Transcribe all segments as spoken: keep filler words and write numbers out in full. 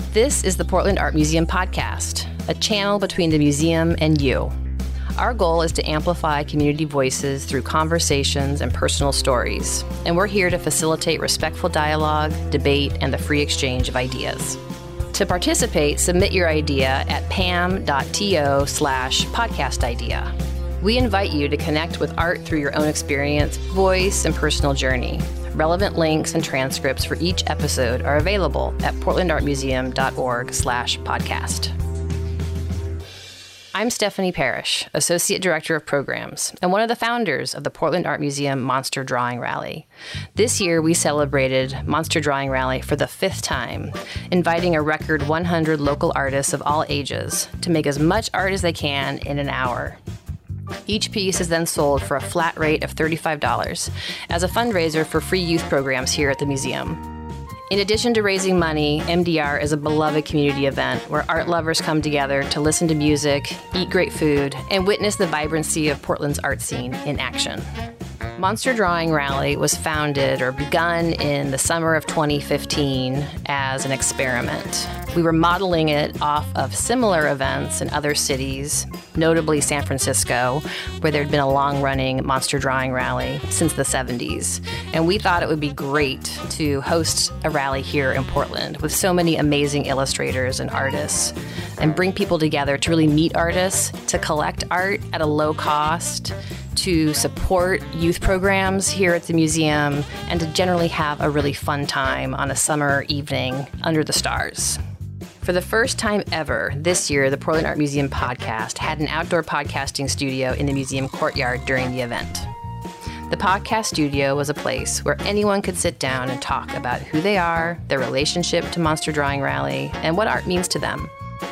This is the Portland Art Museum podcast, a channel between the museum and you. Our goal is to amplify community voices through conversations and personal stories, and we're here to facilitate respectful dialogue, debate, and the free exchange of ideas. To participate, submit your idea at pam.to slash podcast idea. We invite you to connect with art through your own experience, voice, and personal journey. Relevant links and transcripts for each episode are available at portlandartmuseum.org slash podcast. I'm Stephanie Parrish, Associate Director of Programs, and one of the founders of the Portland Art Museum Monster Drawing Rally. This year, we celebrated Monster Drawing Rally for the fifth time, inviting a record one hundred local artists of all ages to make as much art as they can in an hour. Each piece is then sold for a flat rate of thirty-five dollars as a fundraiser for free youth programs here at the museum. In addition to raising money, M D R is a beloved community event where art lovers come together to listen to music, eat great food, and witness the vibrancy of Portland's art scene in action. Monster Drawing Rally was founded or begun in the summer of twenty fifteen as an experiment. We were modeling it off of similar events in other cities, notably San Francisco, where there had been a long-running Monster Drawing Rally since the seventies. And we thought it would be great to host a rally here in Portland with so many amazing illustrators and artists and bring people together to really meet artists, to collect art at a low cost, to support youth programs here at the museum, and to generally have a really fun time on a summer evening under the stars. For the first time ever, this year, the Portland Art Museum podcast had an outdoor podcasting studio in the museum courtyard during the event. The podcast studio was a place where anyone could sit down and talk about who they are, their relationship to Monster Drawing Rally, and what art means to them.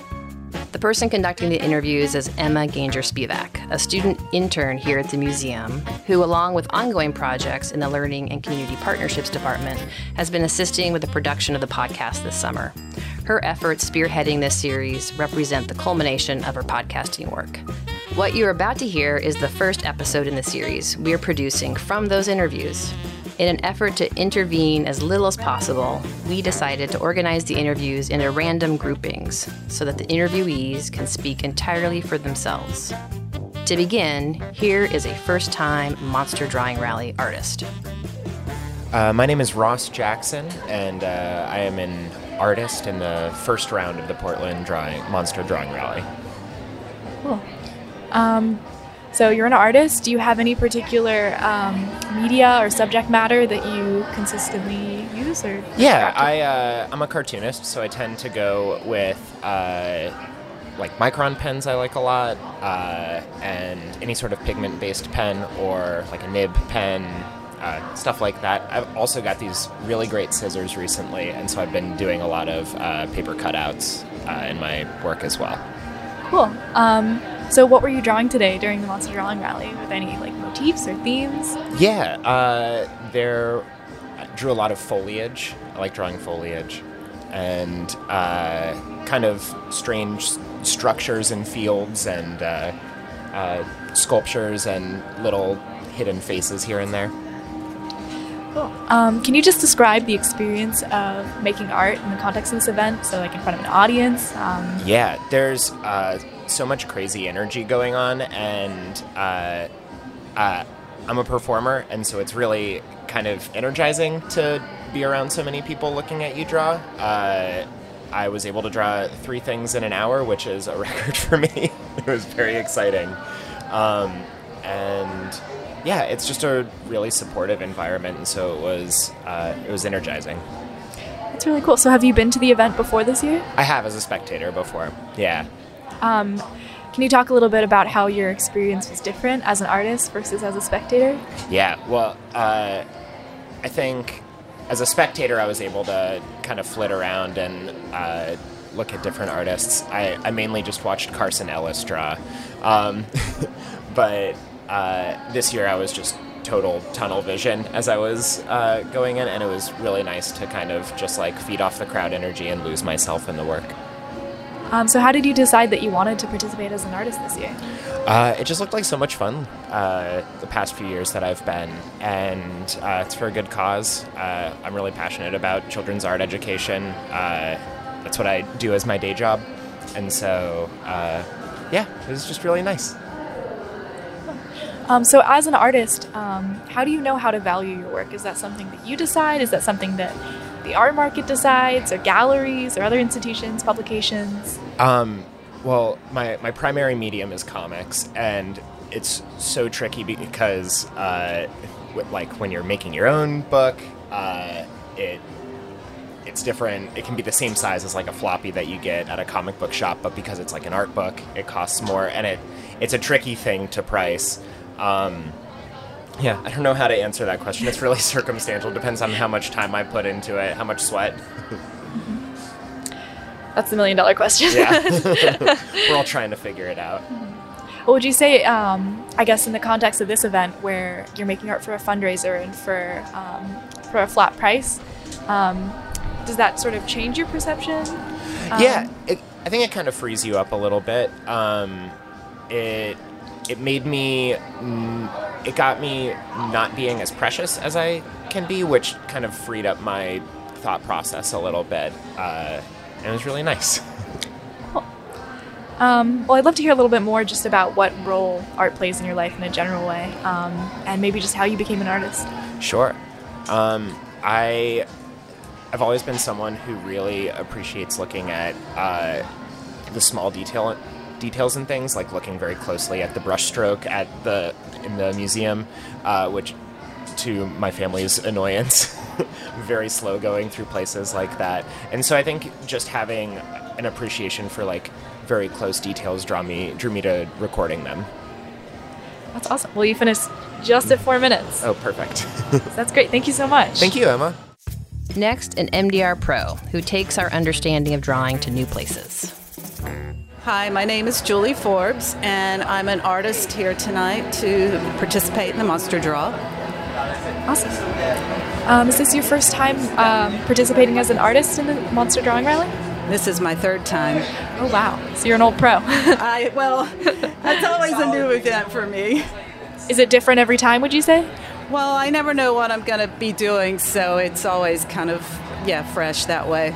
The person conducting the interviews is Emma Ganger-Spivak, a student intern here at the museum, who, along with ongoing projects in the Learning and Community Partnerships Department, has been assisting with the production of the podcast this summer. Her efforts spearheading this series represent the culmination of her podcasting work. What you're about to hear is the first episode in the series we are producing from those interviews. In an effort to intervene as little as possible, we decided to organize the interviews into random groupings so that the interviewees can speak entirely for themselves. To begin, here is a first-time Monster Drawing Rally artist. Uh, my name is Ross Jackson, and uh, I am an artist in the first round of the Portland Drawing Monster Drawing Rally. Cool. Um, so you're an artist. Do you have any particular um, media or subject matter that you consistently use? Or yeah, I, uh, I'm a cartoonist, so I tend to go with uh, like micron pens I like a lot, uh, and any sort of pigment-based pen or like a nib pen, uh, stuff like that. I've also got these really great scissors recently, and so I've been doing a lot of uh, paper cutouts uh, in my work as well. Cool. Um, so what were you drawing today during the Monster Drawing Rally? With any like motifs or themes? Yeah, uh, there I drew a lot of foliage. I like drawing foliage, and uh, kind of strange structures in fields, and uh, uh, sculptures and little hidden faces here and there. Cool. Um, can you just describe the experience of making art in the context of this event? So like in front of an audience? Um, yeah, there's uh, so much crazy energy going on, and uh, uh, I'm a performer, and so it's really kind of energizing to be around so many people looking at you draw. Uh, I was able to draw three things in an hour, which is a record for me. It was very exciting. Um, and yeah, it's just a really supportive environment, and so it was uh, it was energizing. That's really cool. So have you been to the event before this year? I have, as a spectator before, yeah. Um, can you talk a little bit about how your experience was different as an artist versus as a spectator? Yeah, well, uh, I think as a spectator I was able to kind of flit around and uh, look at different artists. I, I mainly just watched Carson Ellis draw, um, but Uh, this year I was just total tunnel vision as I was uh, going in, and it was really nice to kind of just like feed off the crowd energy and lose myself in the work. Um, so how did you decide that you wanted to participate as an artist this year? Uh, it just looked like so much fun uh, the past few years that I've been, and uh, it's for a good cause. Uh, I'm really passionate about children's art education, uh, that's what I do as my day job. And so, uh, yeah, it was just really nice. Um, so as an artist, um, how do you know how to value your work? Is that something that you decide? Is that something that the art market decides, or galleries, or other institutions, publications? Um, well, my, my primary medium is comics, and it's so tricky because, uh, like, when you're making your own book, uh, it it's different. It can be the same size as, like, a floppy that you get at a comic book shop, but because it's, like, an art book, it costs more, and it it's a tricky thing to price. Um, yeah, I don't know how to answer that question. It's really circumstantial. Depends on how much time I put into it, how much sweat. That's the million dollar question. Yeah. We're all trying to figure it out. What would you say, um, I guess, in the context of this event where you're making art for a fundraiser and for um, for a flat price, um, does that sort of change your perception? Um, yeah, it, I think it kind of frees you up a little bit. Um, it it made me, it got me not being as precious as I can be, which kind of freed up my thought process a little bit. Uh, and it was really nice. Cool. Um, well, I'd love to hear a little bit more just about what role art plays in your life in a general way, um, and maybe just how you became an artist. Sure. Um, I, I've always been someone who really appreciates looking at uh, the small detail details and things, like looking very closely at the brushstroke at the in the museum, uh, which, to my family's annoyance, very slow going through places like that. And so I think just having an appreciation for like very close details draw me drew me to recording them. That's awesome. Well, you finished just at four minutes. Oh, perfect. That's great. Thank you so much. Thank you, Emma. Next, an M D R pro who takes our understanding of drawing to new places. Hi, my name is Julie Forbes, and I'm an artist here tonight to participate in the Monster Draw. Awesome. Um, is this your first time um, participating as an artist in the Monster Drawing Rally? This is my third time. Oh, wow. So you're an old pro. I well, that's always a new event for me. Is it different every time, would you say? Well, I never know what I'm going to be doing, so it's always kind of, yeah, fresh that way.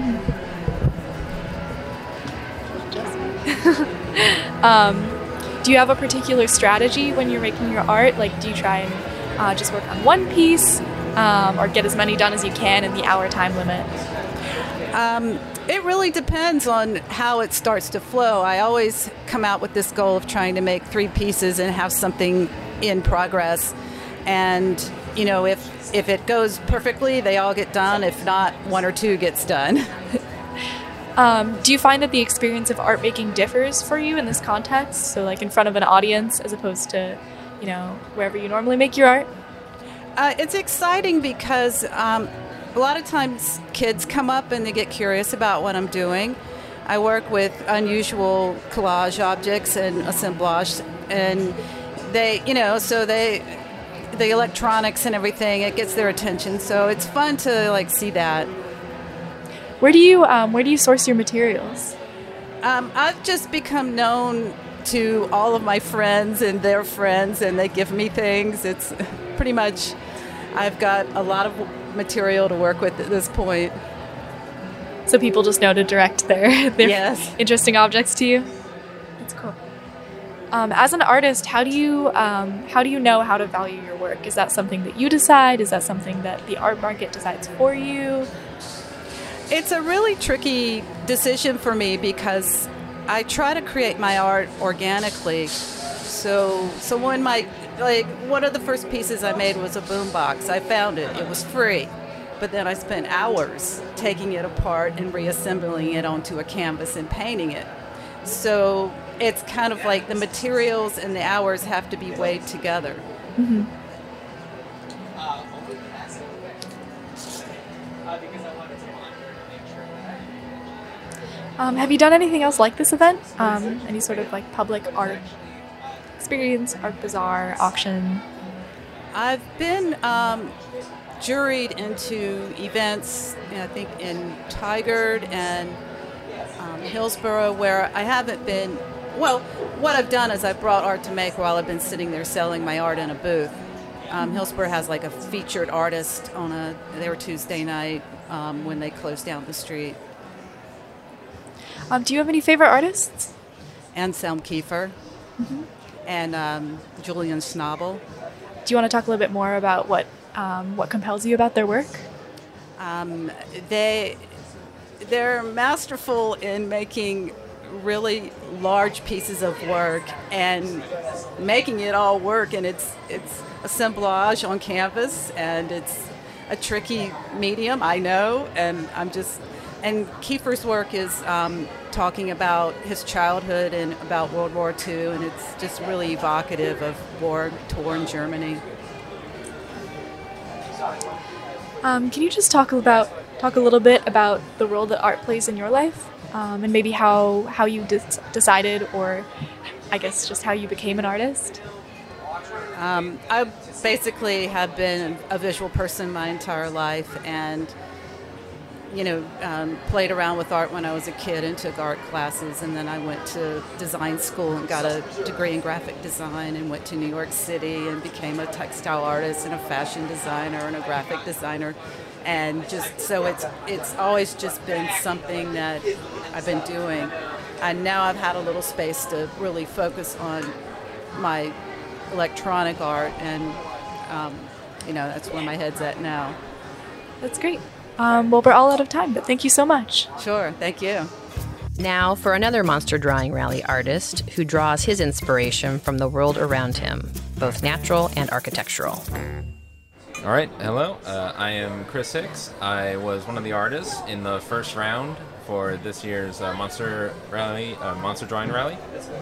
um, do you have a particular strategy when you're making your art? Like, do you try and uh, just work on one piece um, or get as many done as you can in the hour time limit? Um, it really depends on how it starts to flow. I always come out with this goal of trying to make three pieces and have something in progress. And, you know, if if it goes perfectly, they all get done. If not, one or two gets done. um, do you find that the experience of art making differs for you in this context? So, like in front of an audience as opposed to, you know, wherever you normally make your art? Uh, it's exciting because um, a lot of times kids come up and they get curious about what I'm doing. I work with unusual collage objects and assemblage, and they, you know, so they... the electronics and everything, it gets their attention, so it's fun to like see that. Where do you um, where do you source your materials? Um, I've just become known to all of my friends and their friends, and they give me things. It's pretty much, I've got a lot of material to work with at this point. So people just know to direct their, their yes. interesting objects to you? That's cool. Um, as an artist, how do you um, how do you know how to value your work? Is that something that you decide? Is that something that the art market decides for you? It's a really tricky decision for me because I try to create my art organically. So, so when my like one of the first pieces I made was a boombox. I found it; it was free, but then I spent hours taking it apart and reassembling it onto a canvas and painting it. So it's kind of like the materials and the hours have to be weighed together. Mm-hmm. Um, have you done anything else like this event? Um, any sort of like public art experience, art bazaar, auction? I've been um, juried into events, I think in Tigard and um, Hillsborough, where I haven't been. Well, what I've done is I've brought art to make while I've been sitting there selling my art in a booth. Um, Hillsborough has like a featured artist on a, they were Tuesday night um, when they closed down the street. Um, do you have any favorite artists? Anselm Kiefer Mm-hmm. and um, Julian Schnabel. Do you want to talk a little bit more about what um, what compels you about their work? Um, they they're masterful in making really large pieces of work and making it all work. And it's it's assemblage on canvas, and it's a tricky medium, I know. And I'm just and Kiefer's work is um, talking about his childhood and about World War Two, and it's just really evocative of war-torn Germany. Um, can you just talk about talk a little bit about the role that art plays in your life, um, and maybe how how you de- decided, or I guess just how you became an artist? Um, I basically have been a visual person my entire life, and you know, um, played around with art when I was a kid and took art classes, and then I went to design school and got a degree in graphic design and went to New York City and became a textile artist and a fashion designer and a graphic designer. And just so it's it's always just been something that I've been doing. And now I've had a little space to really focus on my electronic art, and um, you know, that's where my head's at now. That's great. Um, well, we're all out of time, but thank you so much. Sure, thank you. Now for another Monster Drawing Rally artist who draws his inspiration from the world around him, both natural and architectural. All right, hello. Uh, I am Chris Hicks. I was one of the artists in the first round for this year's uh, Monster Rally, uh, Monster Drawing Rally.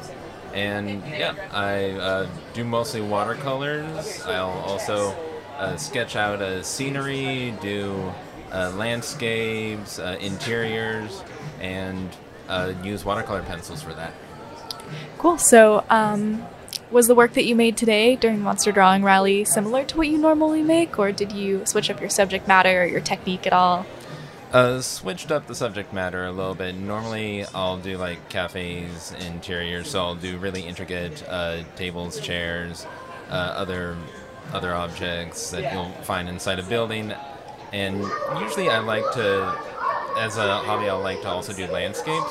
And yeah, I uh, do mostly watercolors. I'll also uh, sketch out a scenery, do Uh, landscapes, uh, interiors, and uh, use watercolor pencils for that. Cool. So, um, was the work that you made today during Monster Drawing Rally similar to what you normally make, or did you switch up your subject matter or your technique at all? Uh, switched up the subject matter a little bit. Normally, I'll do like cafes, interiors, so I'll do really intricate uh, tables, chairs, uh, other other objects that you'll find inside a building. And usually I like to, as a hobby, I like to also do landscapes.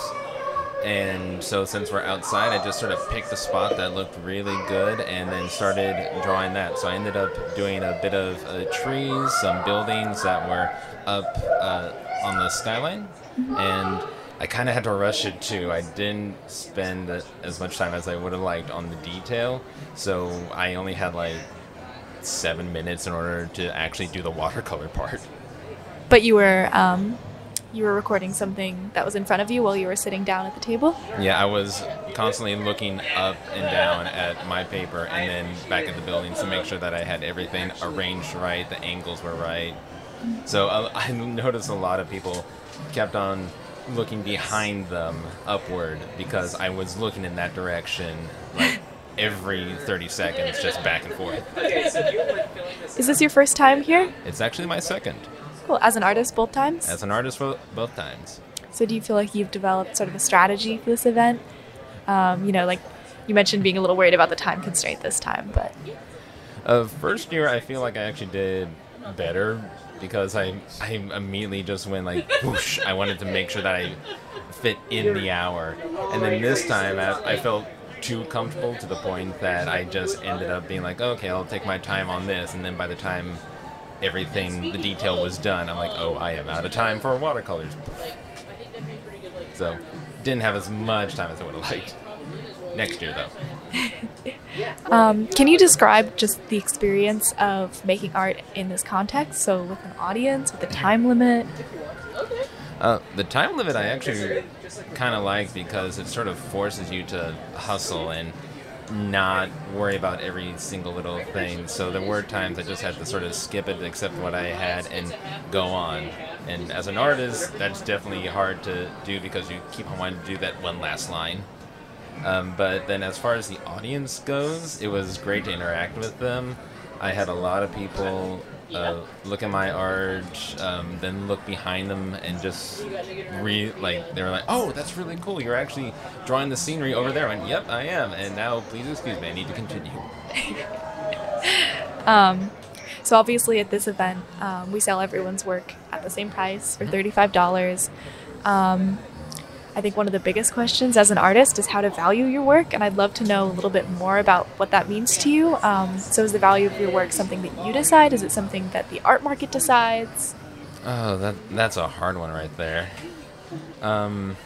And so since we're outside, I just sort of picked a spot that looked really good and then started drawing that. So I ended up doing a bit of uh, trees, some buildings that were up uh, on the skyline. And I kind of had to rush it too. I didn't spend as much time as I would have liked on the detail. So I only had like seven minutes in order to actually do the watercolor part. But you were um, you were recording something that was in front of you while you were sitting down at the table? Yeah, I was constantly looking up and down at my paper and then back at the buildings to make sure that I had everything arranged right, the angles were right. So uh, I noticed a lot of people kept on looking behind them upward because I was looking in that direction like every thirty seconds, just back and forth. Is this your first time here? It's actually my second. Cool. As an artist, both times? As an artist, for both times. So do you feel like you've developed sort of a strategy for this event? Um, you know, like you mentioned being a little worried about the time constraint this time, but... Uh, first year, I feel like I actually did better because I, I immediately just went like, whoosh. I wanted to make sure that I fit in the hour. And then this time, I, I felt too comfortable to the point that I just ended up being like, okay, I'll take my time on this. And then by the time everything, the detail was done, I'm like, oh, I am out of time for watercolors. So didn't have as much time as I would have liked. Next year, though. um, can you describe just the experience of making art in this context? So with an audience, with a time limit? Uh, the time limit I actually kind of like because it sort of forces you to hustle and not worry about every single little thing. So there were times I just had to sort of skip it, accept what I had, and go on. And as an artist, that's definitely hard to do because you keep on wanting to do that one last line. Um, but then as far as the audience goes, it was great to interact with them. I had a lot of people uh, look at my art, um, then look behind them and just re like they were like, "Oh, that's really cool! You're actually drawing the scenery over there." I went, "Yep, I am." And now, please excuse me, I need to continue. um, so obviously, at this event, um, we sell everyone's work at the same price for thirty-five dollars. Um, I think one of the biggest questions as an artist is how to value your work, and I'd love to know a little bit more about what that means to you. Um, so is the value of your work something that you decide? Is it something that the art market decides? Oh, that that's a hard one right there. Um,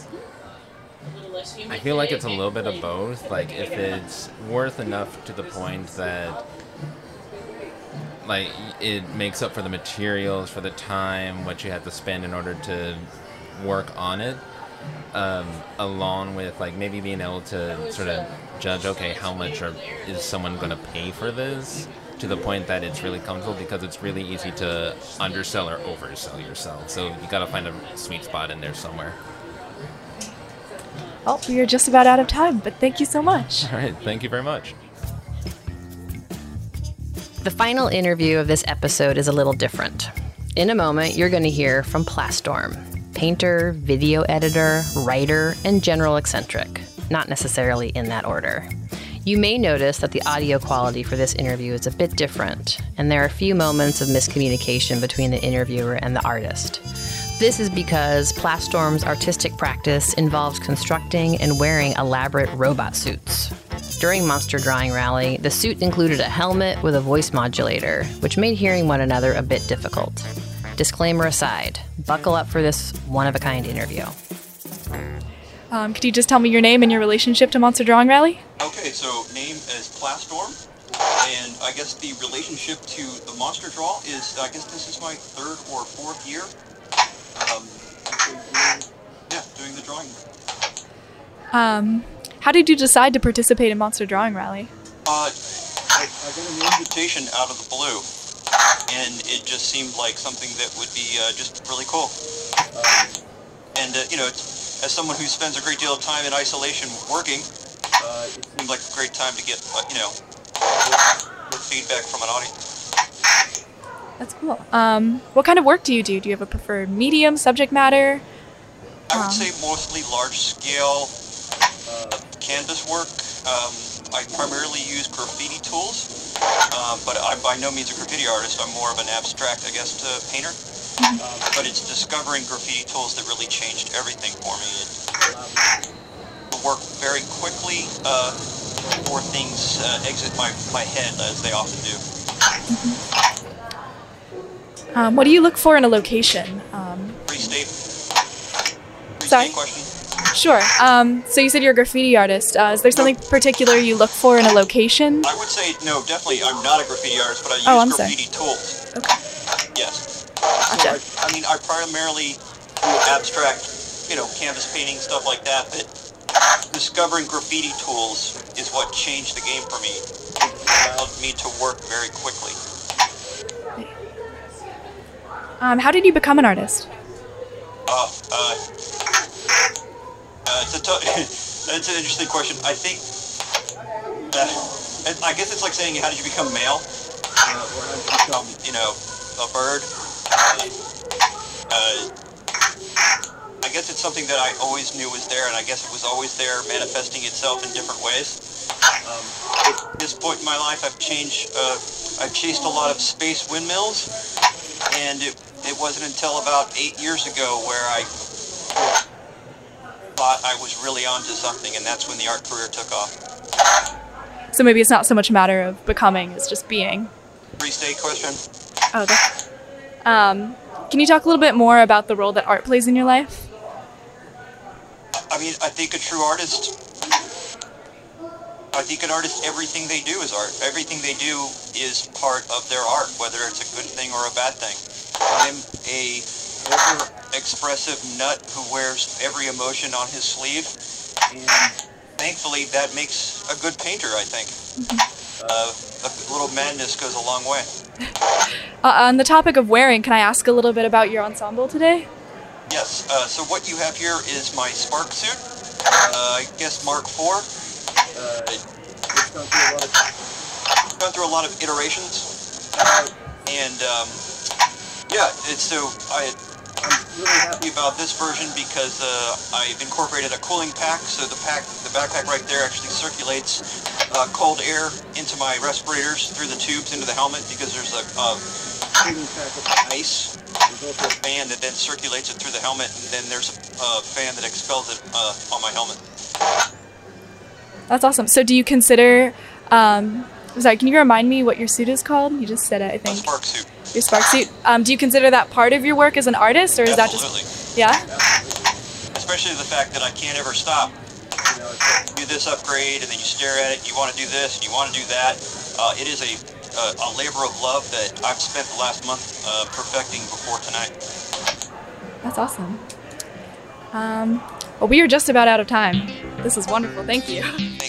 I feel like it's a little bit of both. Like, if it's worth enough to the point that, like, it makes up for the materials, for the time, what you have to spend in order to work on it, um, along with, like, maybe being able to sort of judge, okay, how much are, is someone going to pay for this, to the point that it's really comfortable, because it's really easy to undersell or oversell yourself. So you got to find a sweet spot in there somewhere. Well, we are just about out of time, but thank you so much. All right, thank you very much. The final interview of this episode is a little different. In a moment, you're going to hear from Plastorm, painter, video editor, writer, and general eccentric, not necessarily in that order. You may notice that the audio quality for this interview is a bit different, and there are a few moments of miscommunication between the interviewer and the artist. This is because Plastorm's artistic practice involves constructing and wearing elaborate robot suits. During Monster Drawing Rally, the suit included a helmet with a voice modulator, which made hearing one another a bit difficult. Disclaimer aside, buckle up for this one-of-a-kind interview. Um, could you just tell me your name and your relationship to Monster Drawing Rally? Okay, so name is Plastorm, and I guess the relationship to the Monster Draw is, I guess this is my third or fourth year. Um, yeah, doing the drawing. Um, how did you decide to participate in Monster Drawing Rally? Uh, I, I got an invitation out of the blue, and it just seemed like something that would be uh, just really cool. Um, and, uh, you know, it's, as someone who spends a great deal of time in isolation working, uh, it seemed like a great time to get, uh, you know, good feedback from an audience. That's cool. Um, what kind of work do you do? Do you have a preferred medium, subject matter? I would Um, say mostly large-scale uh, canvas work. Um, I primarily use graffiti tools, uh, but I'm by no means a graffiti artist. I'm more of an abstract, I guess, uh, painter. Uh, but it's discovering graffiti tools that really changed everything for me. It allowed me to work very quickly uh, before things uh, exit my, my head, as they often do. Um, what do you look for in a location? Um, Free state. Free Sorry? state question. sure. Um, so you said you're a graffiti artist. Uh, is there something particular you look for in a location? I would say, no, definitely, I'm not a graffiti artist, but I use Oh, I'm sorry. graffiti tools. Okay. Yes. Gotcha. So I, I mean, I primarily do abstract, you know, canvas painting, stuff like that, but discovering graffiti tools is what changed the game for me. It allowed me to work very quickly. Um, how did you become an artist? Uh, uh, uh, it's a t- that's an interesting question. I think, uh, I guess it's like saying, how did you become male? Uh, or how did you become, you know, a bird? Uh, uh, I guess it's something that I always knew was there, and I guess it was always there, manifesting itself in different ways. Um, at this point in my life, I've changed, uh, I've chased a lot of space windmills, and it, it wasn't until about eight years ago where I thought I was really onto something, and that's when the art career took off. So maybe it's not so much a matter of becoming, it's just being. Free state question. Oh, that's... Um, can you talk a little bit more about the role that art plays in your life? I mean, I think a true artist, I think an artist, everything they do is art. Everything they do is part of their art, whether it's a good thing or a bad thing. I'm a over-expressive nut who wears every emotion on his sleeve, and thankfully that makes a good painter, I think. Uh, a little madness goes a long way. Uh, on the topic of wearing, can I ask a little bit about your ensemble today? Yes, uh, so what you have here is my Spark suit, uh, I guess Mark four. Uh, it's gone through a lot of, it's gone through a lot of iterations, uh, and um, yeah, it's so I, I'm really happy about this version because uh, I've incorporated a cooling pack, so the pack, the backpack right there actually circulates uh, cold air into my respirators through the tubes into the helmet because there's a, a ice, a fan that then circulates it through the helmet, and then there's a uh, fan that expels it uh, on my helmet. That's awesome. So do you consider, um, sorry, can you remind me what your suit is called? You just said it, I think. A spark suit. Your spark suit. Um, do you consider that part of your work as an artist, or is Absolutely. that just, yeah? Especially the fact that I can't ever stop. You know, do this upgrade, and then you stare at it, you want to do this, and you want to do that. Uh, it is a, a, a labor of love that I've spent the last month uh, perfecting before tonight. That's awesome. Um, well, we are just about out of time. This is wonderful. Thank you.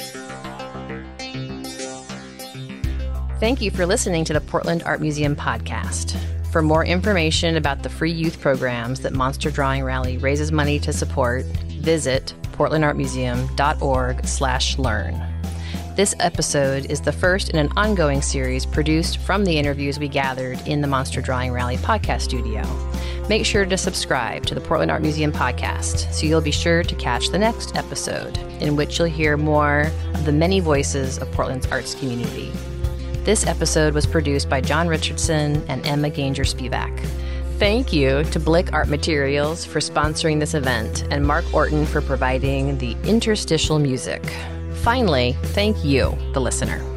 Thank you for listening to the Portland Art Museum podcast. For more information about the free youth programs that Monster Drawing Rally raises money to support, visit portlandartmuseum.org slash learn. This episode is the first in an ongoing series produced from the interviews we gathered in the Monster Drawing Rally podcast studio. Make sure to subscribe to the Portland Art Museum podcast so you'll be sure to catch the next episode, in which you'll hear more of the many voices of Portland's arts community. This episode was produced by John Richardson and Emma Ganger-Spivak. Thank you to Blick Art Materials for sponsoring this event, and Mark Orton for providing the interstitial music. Finally, thank you, the listener.